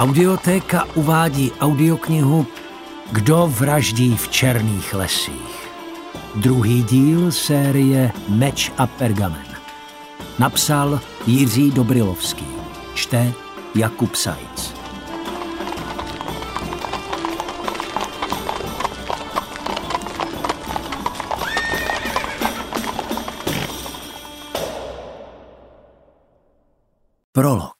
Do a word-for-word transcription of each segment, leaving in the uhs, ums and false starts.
Audiotéka uvádí audioknihu Kdo vraždí v černých lesích. Druhý díl série Meč a pergamen. Napsal Jiří Dobrilovský. Čte Jakub Sajc. Prolog.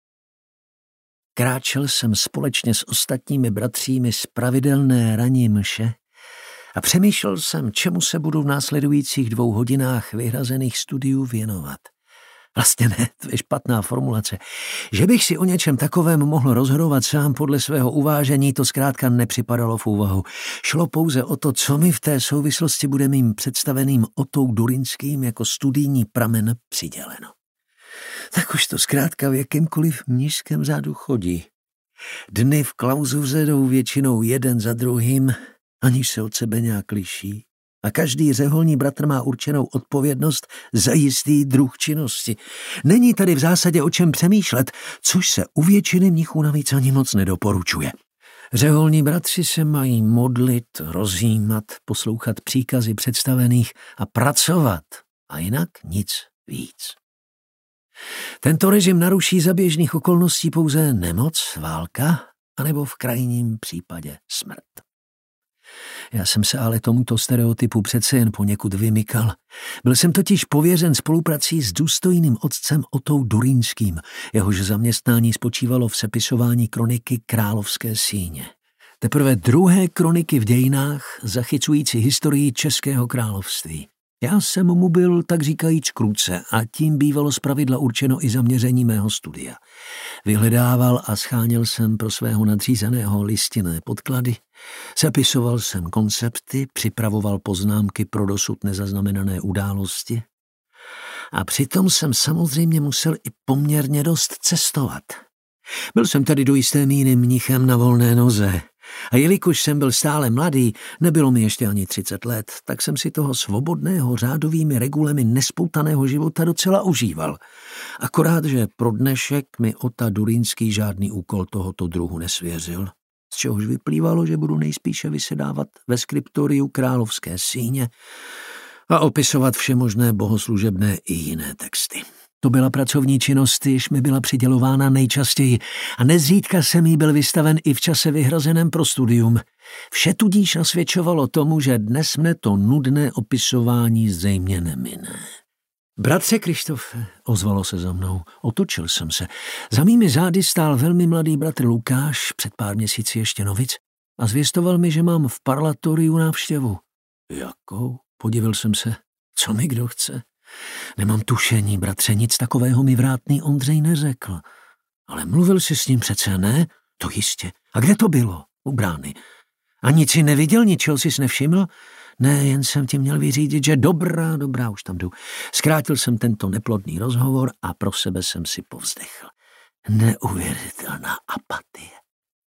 Kráčel jsem společně s ostatními bratřími z pravidelné ranní mše a přemýšlel jsem, čemu se budu v následujících dvou hodinách vyhrazených studiů věnovat. Vlastně ne, to je špatná formulace. Že bych si o něčem takovém mohl rozhodovat sám podle svého uvážení, to zkrátka nepřipadalo v úvahu. Šlo pouze o to, co mi v té souvislosti bude mým představeným Otou Durinským jako studijní pramen přiděleno. Tak už to zkrátka v jakýmkoliv mnišském řádu chodí. Dny v klauzuře jdou většinou jeden za druhým, aniž se od sebe nějak liší. A každý řeholní bratr má určenou odpovědnost za jistý druh činnosti. Není tady v zásadě o čem přemýšlet, což se u většiny mnichů navíc ani moc nedoporučuje. Řeholní bratři se mají modlit, rozjímat, poslouchat příkazy představených a pracovat, a jinak nic víc. Tento režim naruší za běžných okolností pouze nemoc, válka, anebo v krajním případě smrt. Já jsem se ale tomuto stereotypu přece jen poněkud vymykal. Byl jsem totiž pověřen spoluprací s důstojným otcem Otou Durinským, jehož zaměstnání spočívalo v sepisování kroniky Královské síně. Teprve druhé kroniky v dějinách, zachycující historii Českého království. Já jsem mu byl, tak říkajíc, k ruce a tím bývalo zpravidla určeno i zaměření mého studia. Vyhledával a scháněl jsem pro svého nadřízeného listinné podklady, sepisoval jsem koncepty, připravoval poznámky pro dosud nezaznamenané události a přitom jsem samozřejmě musel i poměrně dost cestovat. Byl jsem tady do jisté míry mnichem na volné noze. A jelikož jsem byl stále mladý, nebylo mi ještě ani třicet let, tak jsem si toho svobodného řádovými regulemi nespoutaného života docela užíval. Akorát, že pro dnešek mi Ota Durinský žádný úkol tohoto druhu nesvěřil, z čehož vyplývalo, že budu nejspíše vysedávat ve skriptoriu Královské síně a opisovat všemožné bohoslužebné i jiné texty. To byla pracovní činnost, jež mi byla přidělována nejčastěji a nezřídka jsem jí byl vystaven i v čase vyhrazeném pro studium. Vše tudíž nasvědčovalo tomu, že dnes mne to nudné opisování zřejmě nemine. Bratře Krištofe, ozvalo se za mnou, otočil jsem se. Za mými zády stál velmi mladý bratr Lukáš, před pár měsíci ještě novic, a zvěstoval mi, že mám v parlatoriu návštěvu. Jakou? Podivil jsem se. Co mi kdo chce? Nemám tušení, bratře, nic takového mi vrátný Ondřej neřekl. Ale mluvil jsi s ním přece, ne? To jistě. A kde to bylo? U brány. A nic si neviděl, ničeho jsi nevšiml? Ne, jen jsem ti měl vyřídit, že dobrá, dobrá, už tam jdu. Zkrátil jsem tento neplodný rozhovor a pro sebe jsem si povzdechl. Neuvěřitelná apatie.